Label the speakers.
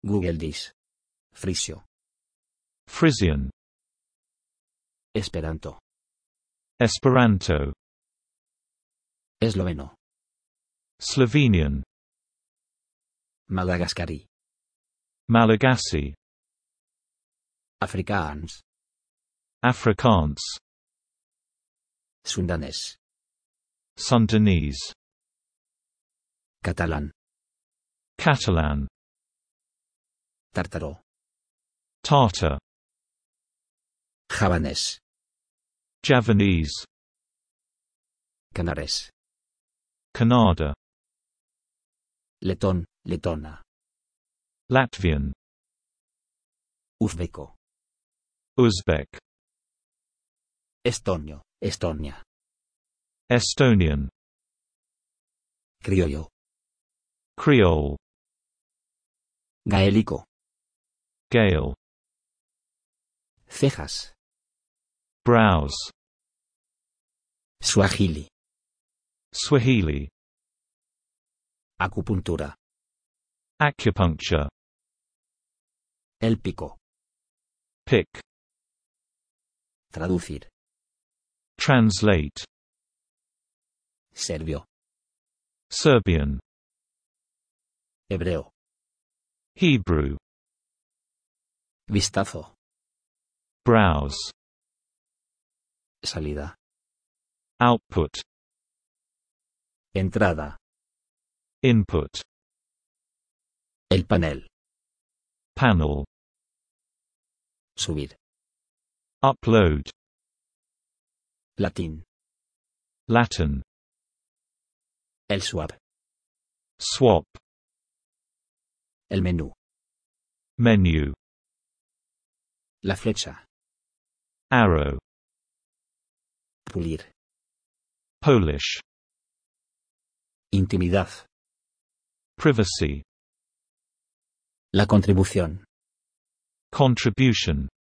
Speaker 1: Google Dis. Frisio.
Speaker 2: Frisian.
Speaker 1: Esperanto.
Speaker 2: Esperanto.
Speaker 1: Esloveno.
Speaker 2: Slovenian.
Speaker 1: Madagascari.
Speaker 2: Malagasy.
Speaker 1: Afrikaans.
Speaker 2: Afrikaans.
Speaker 1: Sundanés.
Speaker 2: Sundanese.
Speaker 1: Catalán.
Speaker 2: Catalan.
Speaker 1: Tártaro.
Speaker 2: Tartar.
Speaker 1: Javanés.
Speaker 2: Javanese.
Speaker 1: Canarés.
Speaker 2: Kannada.
Speaker 1: Letón, letona.
Speaker 2: Latvian.
Speaker 1: Uzbeko.
Speaker 2: Uzbek.
Speaker 1: Estonio, Estonia.
Speaker 2: Estonian.
Speaker 1: Criollo.
Speaker 2: Creole.
Speaker 1: Gaélico.
Speaker 2: Gael.
Speaker 1: Cejas.
Speaker 2: Brows.
Speaker 1: Swahili.
Speaker 2: Swahili.
Speaker 1: Acupuntura.
Speaker 2: Acupuncture.
Speaker 1: El pico.
Speaker 2: Pick.
Speaker 1: Traducir.
Speaker 2: Translate.
Speaker 1: Serbio.
Speaker 2: Serbian.
Speaker 1: Hebreo.
Speaker 2: Hebrew.
Speaker 1: Vistazo.
Speaker 2: Browse.
Speaker 1: Salida.
Speaker 2: Output.
Speaker 1: Entrada.
Speaker 2: Input.
Speaker 1: El panel.
Speaker 2: Panel.
Speaker 1: Subir.
Speaker 2: Upload.
Speaker 1: Latín.
Speaker 2: Latin.
Speaker 1: El swap.
Speaker 2: Swap.
Speaker 1: El menú.
Speaker 2: Menu.
Speaker 1: La flecha.
Speaker 2: Arrow.
Speaker 1: Pulir.
Speaker 2: Polish.
Speaker 1: Intimidad.
Speaker 2: Privacy.
Speaker 1: La contribución.
Speaker 2: Contribution.